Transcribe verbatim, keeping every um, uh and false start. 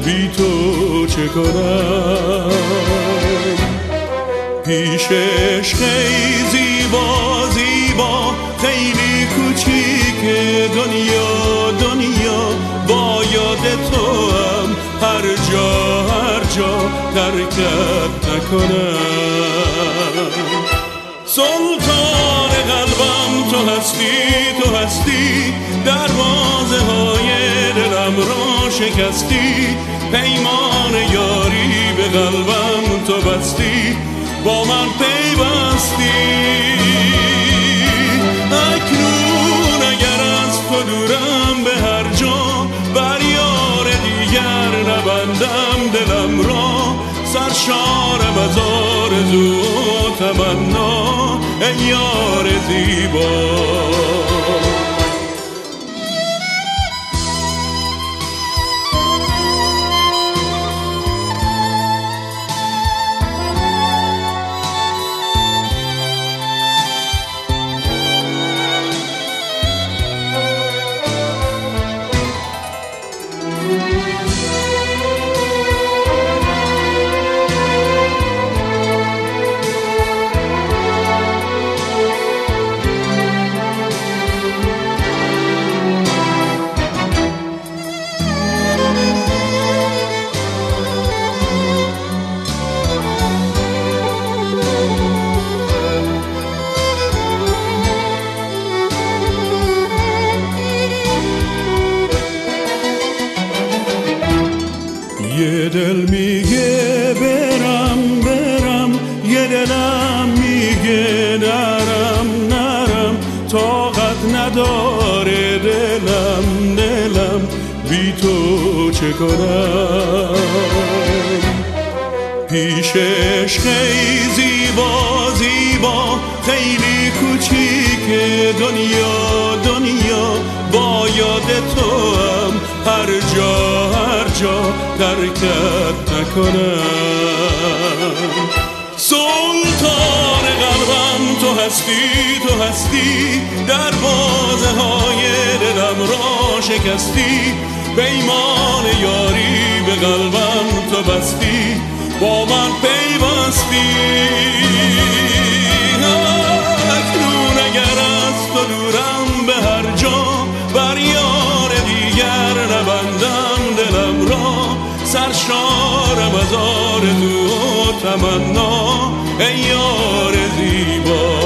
بی تو چه کنم. پیشش خیلی زیبا زیبا خیلی کوچیک دنیا دنیا با یاد تو هم هر جا هر جا ترکت نکنم. سلطان قلبم تو هستی تو هستی دروازه های دلم را شکستی. پیمان یاری به قلبم تو بستی با من پیوستی. اکنون اگر از تو دورم به هر جا بر یار دیگر نبندم دلم را. سرشارم از آرزو و تمنا ای یار زیبا. یه دل میگه برم برم یه دلم میگه نرم نرم. طاقت نداره دلم دلم بی تو چه کنم. پیشش خیلی زیبا زیبا خیلی کوچیک دنیا دنیا با یاد تو هم هر جا هر جا ترکت نکنم. سلطان قلبم تو هستی تو هستی دروازه های دلم را شکستی. پیمان یاری به قلبم تو بستی با من پیوستی. اکنون اگر از تو دورم به هر جا بر یار دیگر نبندم دلم را. سرشارم از آرزو و تمنا ای یار زیبا.